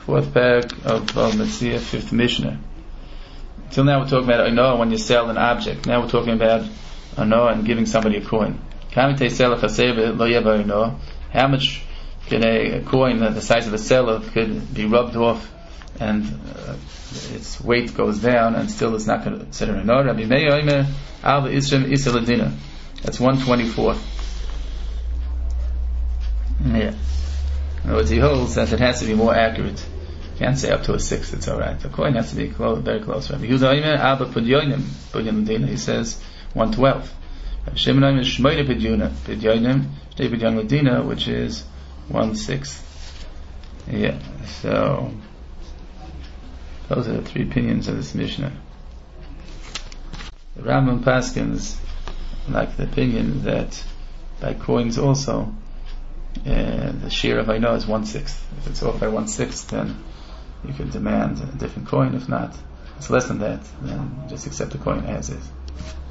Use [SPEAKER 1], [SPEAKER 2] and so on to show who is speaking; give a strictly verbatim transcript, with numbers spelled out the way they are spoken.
[SPEAKER 1] Fourth parak of Bava Metzia, fifth Mishnah. Till now we're talking about Oinoah when you sell an object. Now we're talking about Oinoah and giving somebody a coin. How much can a, a coin the size of a seller could be rubbed off and uh, its weight goes down and still it's not considered Oinoah? Rabbi Meir Omer Alva Isrim Isa Ladina. That's one twenty-four. Yeah. In other words, he holds that it has to be more accurate. You can't say up to a sixth, it's alright. The coin has to be close, very close. Rabbi Yehuda Omer Alva Pudyonim Pudyon Ladina. He says one twelve. Rabbi Shimon Omer Shmoyne Pudyonim Pudyonim Shnei Pudyon Ladina, which is one sixth. Yeah. So those are the three opinions of this Mishnah. The Rambam Paskins like the opinion that by coins also uh, the share of Oinoah is one sixth. If it's off by one sixth, then you can demand a different coin. If not, it's less than that, then just accept the coin as is.